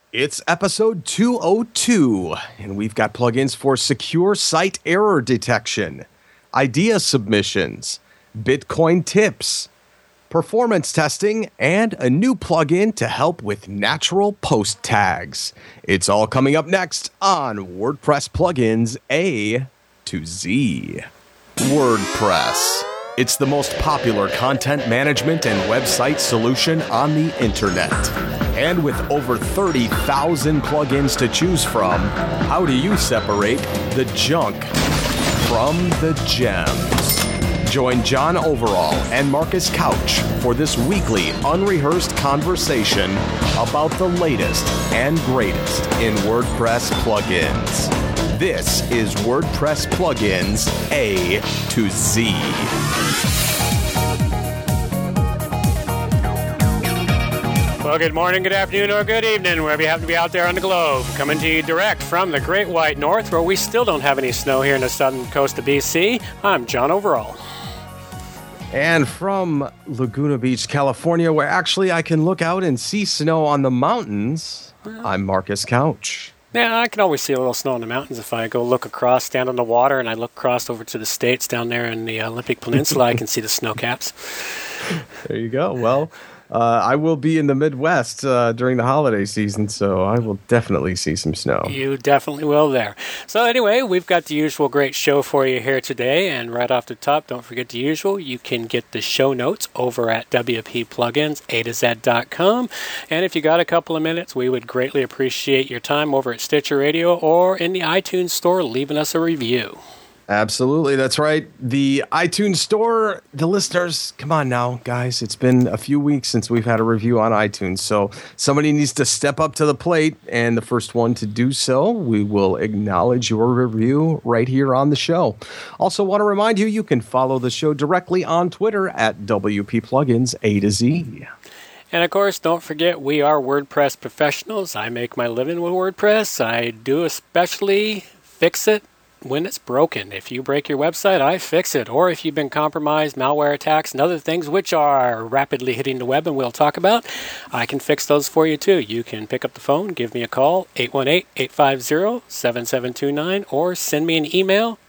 It's episode 202, and we've got plugins for secure site error detection, idea submissions, Bitcoin tips, performance testing, and a new plugin to help with natural post tags. It's all coming up next on WordPress Plugins A to Z. WordPress. It's the most popular content management and website solution on the internet. And with over 30,000 plugins to choose from, how do you separate the junk from the gems? Join John Overall and Marcus Couch for this weekly unrehearsed conversation about the latest and greatest in WordPress plugins. This is WordPress Plugins A to Z. Well, good morning, good afternoon, or good evening, wherever you happen to be out there on the globe. Coming to you direct from the Great White North, where we still don't have any snow here in the southern coast of BC. I'm John Overall. And from Laguna Beach, California, where actually I can look out and see snow on the mountains, I'm Marcus Couch. Yeah, I can always see a little snow in the mountains if I go look across, stand on the water, and I look across over to the States down there in the Olympic Peninsula. I can see the snow caps. There you go. Well, I will be in the Midwest during the holiday season, so I will definitely see some snow. You definitely will there. So anyway, we've got the usual great show for you here today, and right off the top, don't forget the usual. You can get the show notes over at wppluginsa2z.com, and if you got a couple of minutes, we would greatly appreciate your time over at Stitcher Radio or in the iTunes Store leaving us a review. Absolutely, that's right. The iTunes Store, the listeners, come on now, guys. It's been a few weeks since we've had a review on iTunes, so somebody needs to step up to the plate, and the first one to do so, we will acknowledge your review right here on the show. Also want to remind you, you can follow the show directly on Twitter at WP Plugins A to Z. And of course, don't forget, we are WordPress professionals. I make my living with WordPress. I do especially fix it when it's broken. If you break your website, I fix it. Or if you've been compromised, malware attacks, and other things which are rapidly hitting the web and we'll talk about, I can fix those for you too. You can pick up the phone, give me a call, 818-850-7729, or send me an email,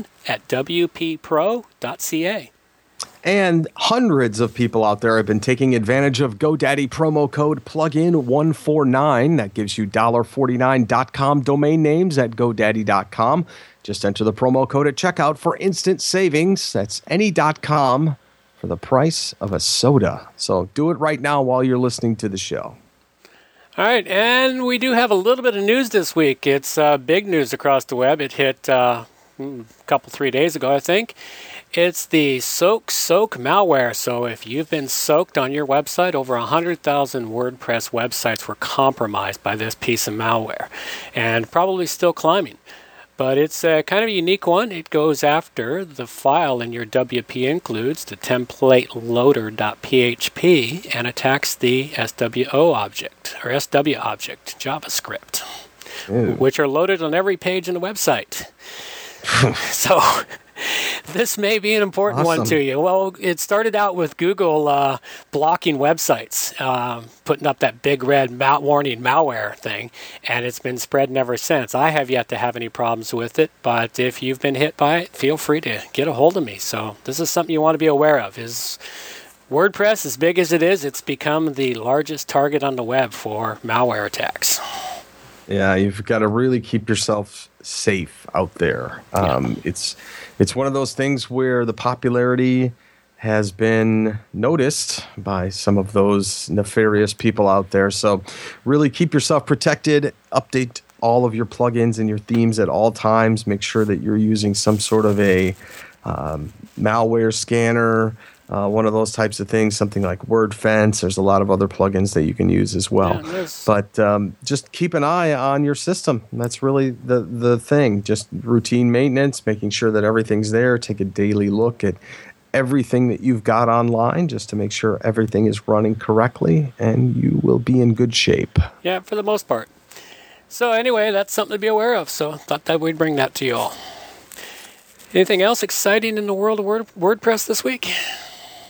john@wppro.ca. And hundreds of people out there have been taking advantage of GoDaddy promo code plugin149. That gives you $49.com domain names at GoDaddy.com. Just enter the promo code at checkout for instant savings. That's any.com for the price of a soda. So do it right now while you're listening to the show. All right, and we do have a little bit of news this week. It's big news across the web. It hit a couple, 3 days ago, I think. It's the Soak malware. So if you've been soaked on your website, over 100,000 WordPress websites were compromised by this piece of malware, and probably still climbing. But it's a kind of a unique one. It goes after the file in your WP includes, the template loader.php, and attacks the SWO object, or SW object, JavaScript, which are loaded on every page in the website. So this may be an important one to you. Well, it started out with Google blocking websites, putting up that big red warning malware thing, and it's been spreading ever since. I have yet to have any problems with it, but if you've been hit by it, feel free to get a hold of me. So this is something you want to be aware of. Is WordPress, as big as it is, it's become the largest target on the web for malware attacks. Yeah, you've got to really keep yourself safe out there. It's one of those things where the popularity has been noticed by some of those nefarious people out there. So really keep yourself protected, update all of your plugins and your themes at all times. Make sure that you're using some sort of a malware scanner, one of those types of things, something like WordFence. There's a lot of other plugins that you can use as well. Yeah, but just keep an eye on your system. That's really the thing. Just routine maintenance, making sure that everything's there. Take a daily look at everything that you've got online just to make sure everything is running correctly, and you will be in good shape. Yeah, for the most part. So anyway, that's something to be aware of. So I thought that we'd bring that to you all. Anything else exciting in the world of WordPress this week?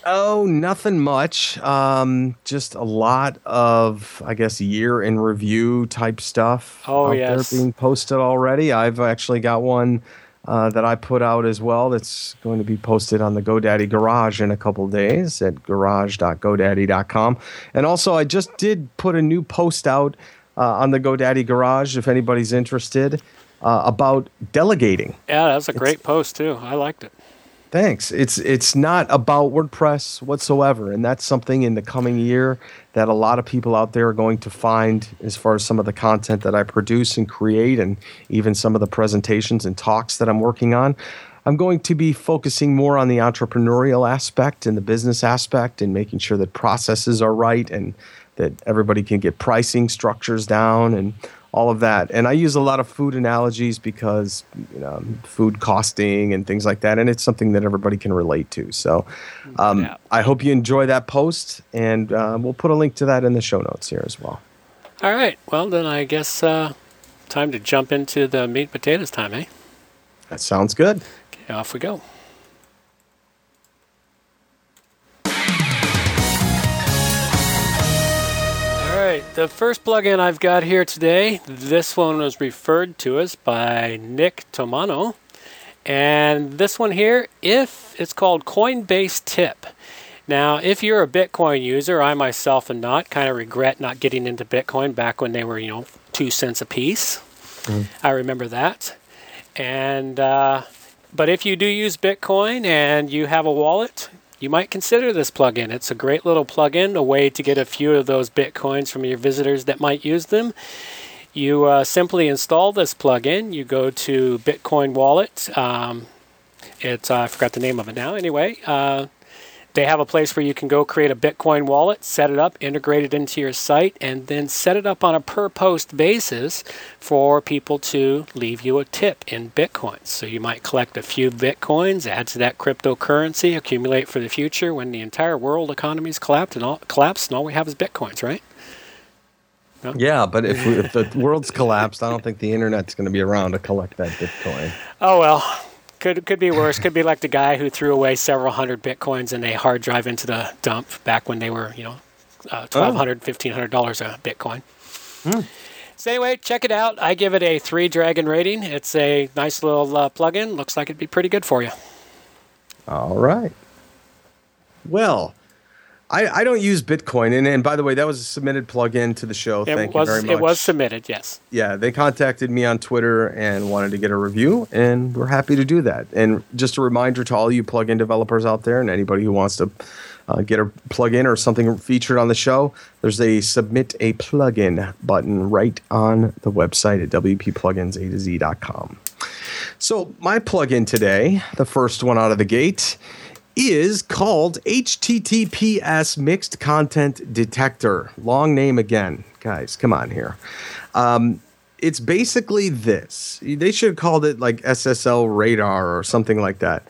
Oh, nothing much. Just a lot of, I guess, year in review type stuff Oh, out yes. there being posted already. I've actually got one that I put out as well that's going to be posted on the GoDaddy Garage in a couple days at garage.godaddy.com. And also, I just did put a new post out on the GoDaddy Garage, if anybody's interested, about delegating. Yeah, that's a great post, too. I liked it. Thanks. It's not about WordPress whatsoever, and that's something in the coming year that a lot of people out there are going to find as far as some of the content that I produce and create, and even some of the presentations and talks that I'm working on. I'm going to be focusing more on the entrepreneurial aspect and the business aspect, and making sure that processes are right and that everybody can get pricing structures down and all of that. And I use a lot of food analogies because, food costing and things like that. And it's something that everybody can relate to. So I hope you enjoy that post. And we'll put a link to that in the show notes here as well. All right. Well, then I guess time to jump into the meat and potatoes time, eh? That sounds good. Okay, off we go. All right, the first plugin I've got here today, this one was referred to us by Nick Tomano. And this one here, it's called Coinbase Tip. Now, if you're a Bitcoin user, I myself am not, kind of regret not getting into Bitcoin back when they were, 2 cents a piece. I remember that. And but if you do use Bitcoin and you have a wallet, you might consider this plugin. It's a great little plugin, a way to get a few of those Bitcoins from your visitors that might use them. You simply install this plugin. You go to Bitcoin Wallet. I forgot the name of it now. Anyway, they have a place where you can go create a Bitcoin wallet, set it up, integrate it into your site, and then set it up on a per post basis for people to leave you a tip in Bitcoins. So you might collect a few Bitcoins, add to that cryptocurrency, accumulate for the future when the entire world economy's collapsed and all we have is Bitcoins, right? No? Yeah, but if the world's collapsed, I don't think the internet's going to be around to collect that Bitcoin. Oh, well. Could be worse. Could be like the guy who threw away several hundred Bitcoins in a hard drive into the dump back when they were, $1,200, $1,500 a Bitcoin. So anyway, check it out. I give it a 3 dragon rating. It's a nice little plugin. Looks like it'd be pretty good for you. All right. Well, I don't use Bitcoin. And by the way, that was a submitted plugin to the show. Thank you very much. It was submitted, yes. Yeah, they contacted me on Twitter and wanted to get a review, and we're happy to do that. And just a reminder to all you plugin developers out there and anybody who wants to get a plugin or something featured on the show, there's a Submit a Plugin button right on the website at wppluginsa2z.com. So my plugin today, the first one out of the gate, is called HTTPS Mixed Content Detector. Long name again. Guys, come on here. It's basically this. They should have called it like SSL Radar or something like that.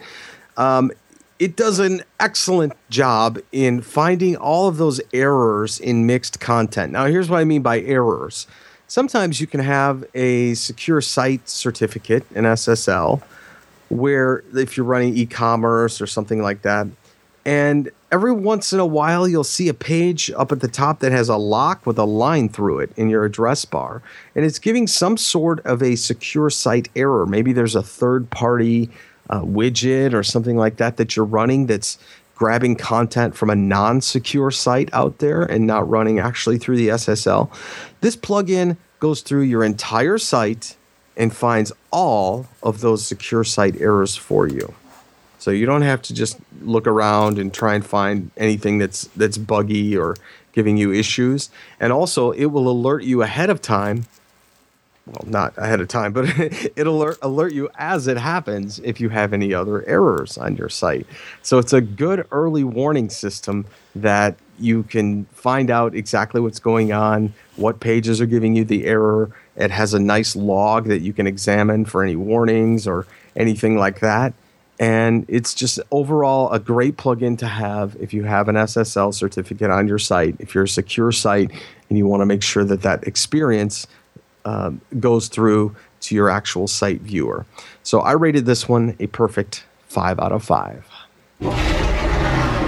It does an excellent job in finding all of those errors in mixed content. Now, here's what I mean by errors. Sometimes you can have a secure site certificate, an SSL, where if you're running e-commerce or something like that, and every once in a while you'll see a page up at the top that has a lock with a line through it in your address bar, and it's giving some sort of a secure site error. Maybe there's a third-party widget or something like that you're running that's grabbing content from a non-secure site out there and not running actually through the SSL. This plugin goes through your entire site and finds all of those secure site errors for you. So you don't have to just look around and try and find anything that's buggy or giving you issues. And also, it will alert you ahead of time. Well, not ahead of time, but it'll alert you as it happens if you have any other errors on your site. So it's a good early warning system that you can find out exactly what's going on, what pages are giving you the error. It has a nice log that you can examine for any warnings or anything like that. And it's just overall a great plugin to have if you have an SSL certificate on your site, if you're a secure site and you want to make sure that experience goes through to your actual site viewer. So I rated this one a perfect 5 out of 5.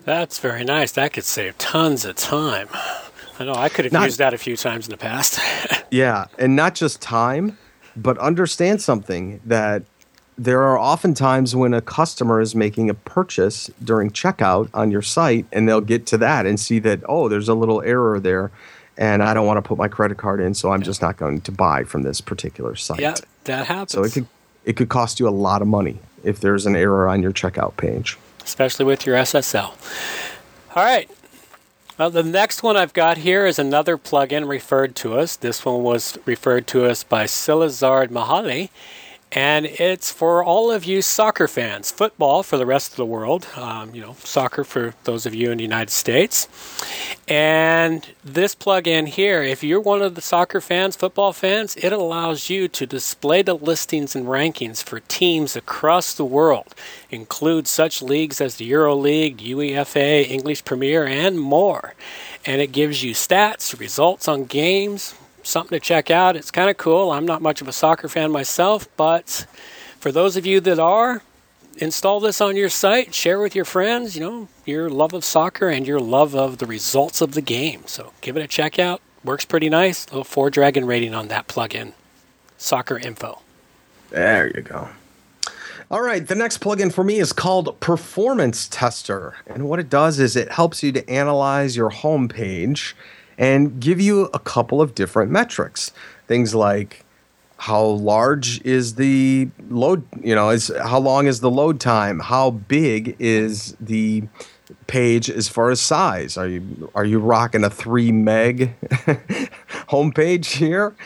That's very nice. That could save tons of time. I know I could have used that a few times in the past. Yeah, and not just time, but understand something, that there are often times when a customer is making a purchase during checkout on your site, and they'll get to that and see that, oh, there's a little error there, and I don't want to put my credit card in, so I'm just not going to buy from this particular site. Yeah, that happens. So it could cost you a lot of money if there's an error on your checkout page. Especially with your SSL. All right. Well, the next one I've got here is another plugin referred to us. This one was referred to us by Silazard Mahali, and it's for all of you soccer fans. Football for the rest of the world, soccer for those of you in the United States. And this plugin here, if you're one of the soccer fans, football fans, it allows you to display the listings and rankings for teams across the world. Include such leagues as the EuroLeague, UEFA, English Premier, and more. And it gives you stats, results on games, something to check out. It's kind of cool. I'm not much of a soccer fan myself, but for those of you that are, install this on your site, share with your friends, your love of soccer and your love of the results of the game. So give it a check out. Works pretty nice. A little 4-dragon rating on that plugin. Soccer Info. There you go. All right, the next plugin for me is called Performance Tester. And what it does is it helps you to analyze your home page and give you a couple of different metrics. Things like how large is the load, how long is the load time? How big is the page as far as size? Are you rocking a 3 meg homepage here?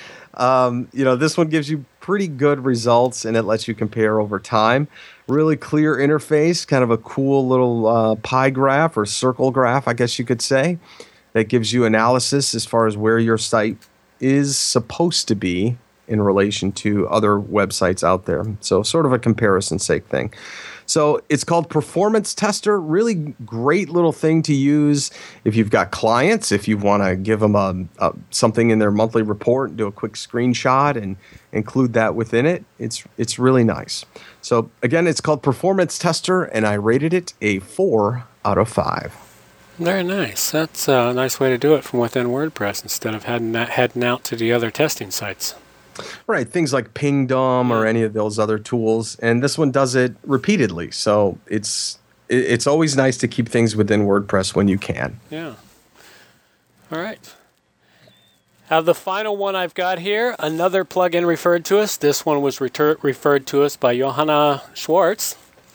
This one gives you pretty good results, and it lets you compare over time. Really clear interface, kind of a cool little pie graph or circle graph, I guess you could say, that gives you analysis as far as where your site is supposed to be in relation to other websites out there. So sort of a comparison sake thing. So it's called Performance Tester. Really great little thing to use if you've got clients, if you want to give them something in their monthly report, do a quick screenshot and include that within it. It's really nice. So again, it's called Performance Tester, and I rated it a 4 out of 5. Very nice. That's a nice way to do it from within WordPress instead of heading out to the other testing sites. Right, things like Pingdom or any of those other tools, and this one does it repeatedly. So it's always nice to keep things within WordPress when you can. Yeah. All right. The final one I've got here, another plugin referred to us. This one was referred to us by Johanna Schwartz,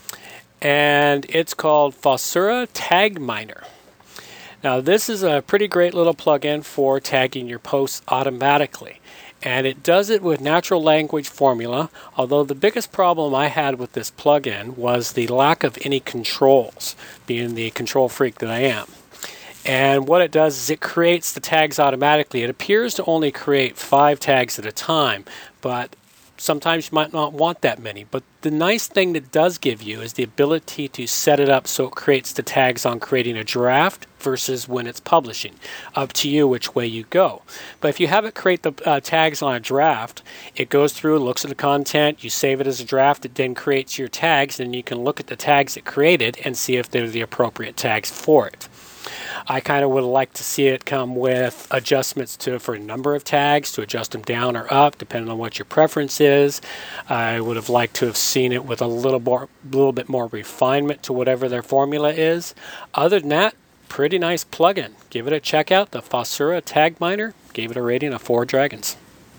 and it's called Fossura Tag Miner. Now, this is a pretty great little plugin for tagging your posts automatically. And it does it with natural language formula, although the biggest problem I had with this plugin was the lack of any controls, being the control freak that I am. And what it does is it creates the tags automatically. It appears to only create 5 tags at a time, but sometimes you might not want that many. But the nice thing that it does give you is the ability to set it up so it creates the tags on creating a draft versus when it's publishing. Up to you which way you go. But if you have it create the tags on a draft, it goes through, looks at the content, you save it as a draft, it then creates your tags, and you can look at the tags it created and see if they're the appropriate tags for it. I kind of would like to see it come with adjustments for a number of tags, to adjust them down or up, depending on what your preference is. I would have liked to have seen it with a little bit more refinement to whatever their formula is. Other than that, pretty nice plugin. Give it a check out, the Fossura Tag Miner. Gave it a rating of 4 dragons.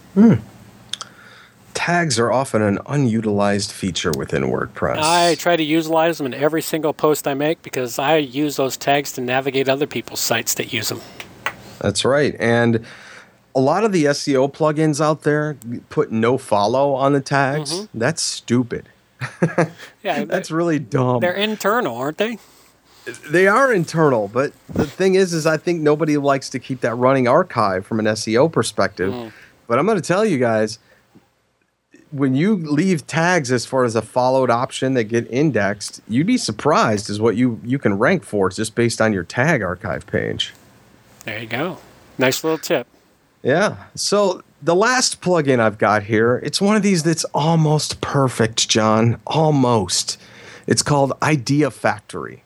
Tags are often an unutilized feature within WordPress. I try to utilize them in every single post I make because I use those tags to navigate other people's sites that use them. That's right. And a lot of the SEO plugins out there put no follow on the tags. Mm-hmm. That's stupid. Yeah, that's really dumb. They're internal, aren't they? They are internal, but the thing is I think nobody likes to keep that running archive from an SEO perspective. But I'm going to tell you guys, when you leave tags as far as a followed option that get indexed, you'd be surprised as what you can rank for just based on your tag archive page. There you go. Nice little tip. Yeah. So the last plugin I've got here, it's one of these that's almost perfect, John. Almost. It's called Idea Factory.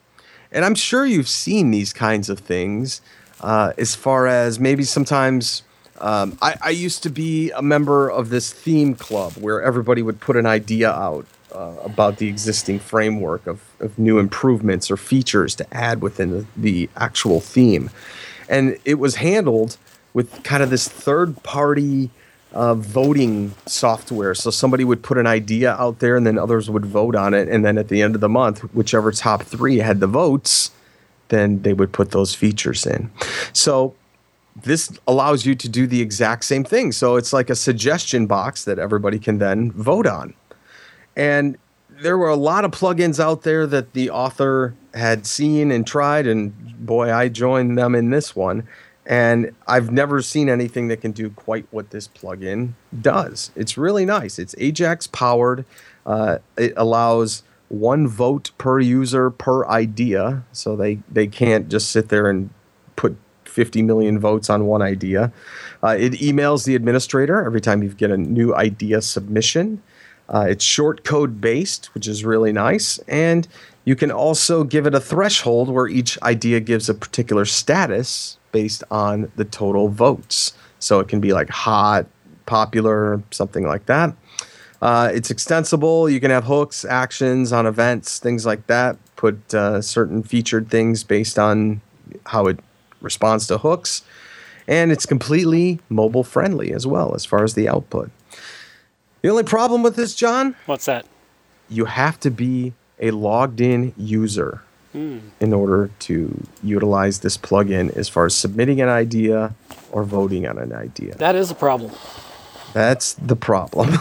And I'm sure you've seen these kinds of things as far as maybe sometimes I used to be a member of this theme club where everybody would put an idea out about the existing framework of new improvements or features to add within the actual theme. And it was handled with kind of this third-party voting software. So somebody would put an idea out there and then others would vote on it. And then at the end of the month, whichever top 3 had the votes, then they would put those features in. So this allows you to do the exact same thing. So it's like a suggestion box that everybody can then vote on. And there were a lot of plugins out there that the author had seen and tried, and boy, I joined them in this one. And I've never seen anything that can do quite what this plugin does. It's really nice. It's Ajax powered. It allows 1 vote per user per idea. So they can't just sit there and put 50 million votes on one idea. It emails the administrator every time you get a new idea submission. It's short code based, which is really nice. And you can also give it a threshold where each idea gives a particular status based on the total votes. So it can be like hot, popular, something like that. It's extensible. You can have hooks, actions on events, things like that. Put certain featured things based on how it responds to hooks. And it's completely mobile friendly as well as far as the output. The only problem with this, John? What's that? You have to be a logged in user in order to utilize this plugin as far as submitting an idea or voting on an idea. That is a problem. That's the problem.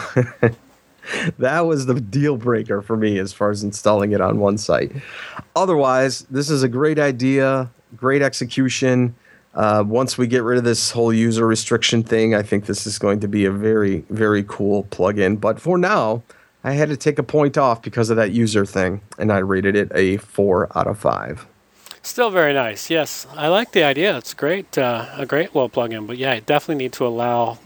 That was the deal breaker for me as far as installing it on one site. Otherwise, this is a great idea, great execution. Once we get rid of this whole user restriction thing, I think this is going to be a very, very cool plugin. But for now, I had to take a point off because of that user thing, and I rated it a 4 out of 5. Still very nice. Yes, I like the idea. It's great, a great little plugin. But yeah, you definitely need to allow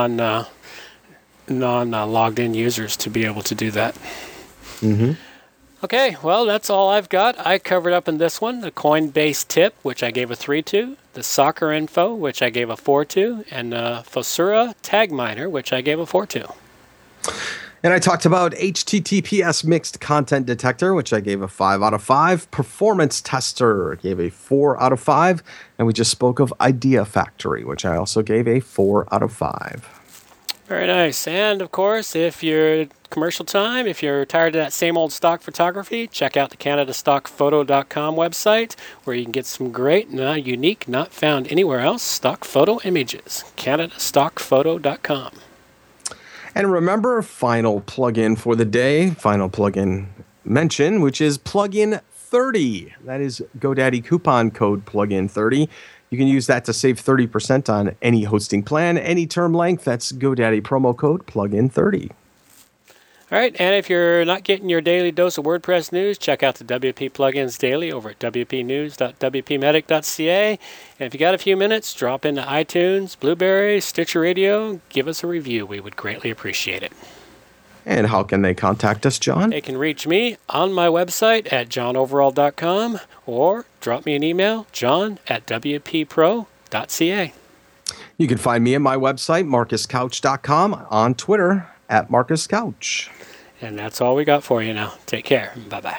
non-logged in users to be able to do that. Mm-hmm. Okay, well, that's all I've got. I covered up in this one the Coinbase tip, which I gave a 3 to, the Soccer Info, which I gave a 4 to, and Fosura Tag Miner, which I gave a 4 to. And I talked about HTTPS Mixed Content Detector, which I gave a 5 out of 5. Performance Tester gave a 4 out of 5. And we just spoke of Idea Factory, which I also gave a 4 out of 5. Very nice. And, of course, if you're commercial time, if you're tired of that same old stock photography, check out the CanadaStockPhoto.com website, where you can get some great, unique, not found anywhere else, stock photo images. CanadaStockPhoto.com. And remember, final plugin for the day, final plugin mention, which is Plugin 30. That is GoDaddy coupon code Plugin 30. You can use that to save 30% on any hosting plan, any term length. That's GoDaddy promo code Plugin 30. All right, and if you're not getting your daily dose of WordPress news, check out the WP Plugins Daily over at wpnews.wpmedic.ca. And if you got a few minutes, drop into iTunes, Blueberry, Stitcher Radio, give us a review. We would greatly appreciate it. And how can they contact us, John? They can reach me on my website at johnoverall.com or drop me an email, john@wppro.ca. You can find me at my website, marcuscouch.com, on Twitter at marcuscouch. And that's all we got for you now. Take care. Bye-bye.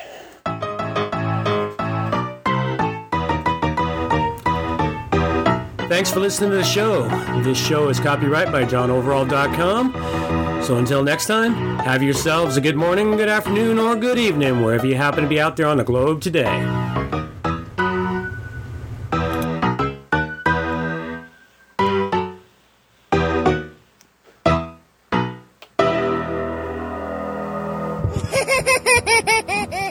Thanks for listening to the show. This show is copyright by johnoverall.com. So until next time, have yourselves a good morning, good afternoon, or good evening, wherever you happen to be out there on the globe today. Ha ha ha ha ha ha!